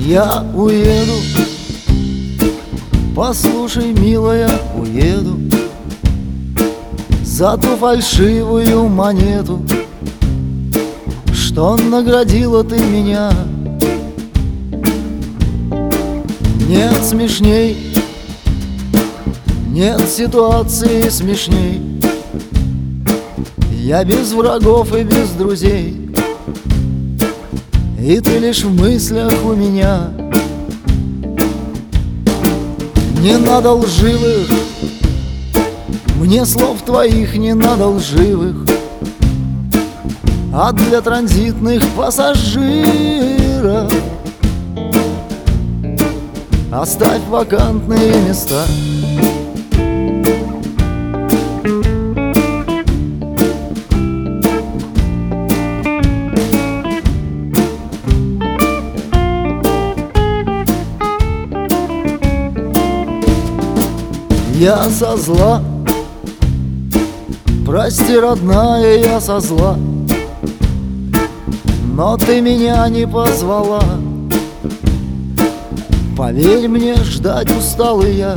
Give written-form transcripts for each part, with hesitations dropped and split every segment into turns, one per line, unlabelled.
Я уеду, послушай, милая, уеду за ту фальшивую монету, что наградила ты меня. Нет смешней, нет ситуации смешней. Я без врагов и без друзей, и ты лишь в мыслях у меня. Не надо лживых, мне слов твоих не надо лживых, а для транзитных пассажиров оставь вакантные места. Я со зла, прости, родная, я со зла, но ты меня не позвала. Поверь мне, ждать устал и я,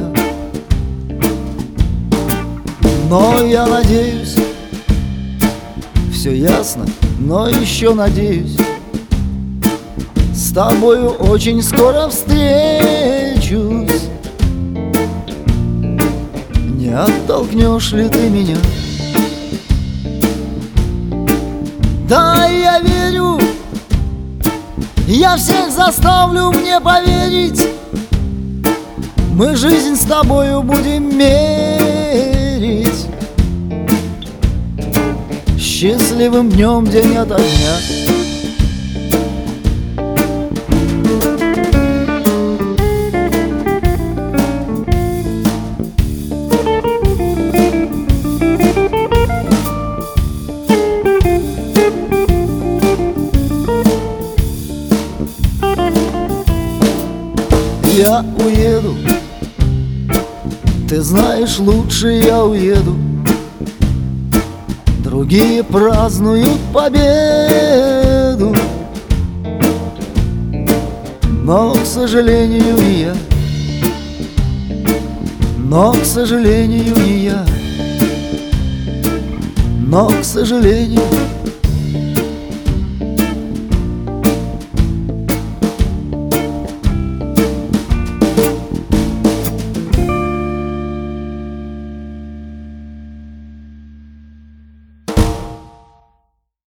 но я надеюсь, все ясно, но еще надеюсь, с тобою очень скоро встречусь. Не оттолкнешь ли ты меня? Да, я верю, я всех заставлю мне поверить. Мы жизнь с тобою будем мерить счастливым днем день ото дня. Я уеду, ты знаешь, лучше я уеду. Другие празднуют победу, но, к сожалению, не я. Но, к сожалению, не я. Но, к сожалению,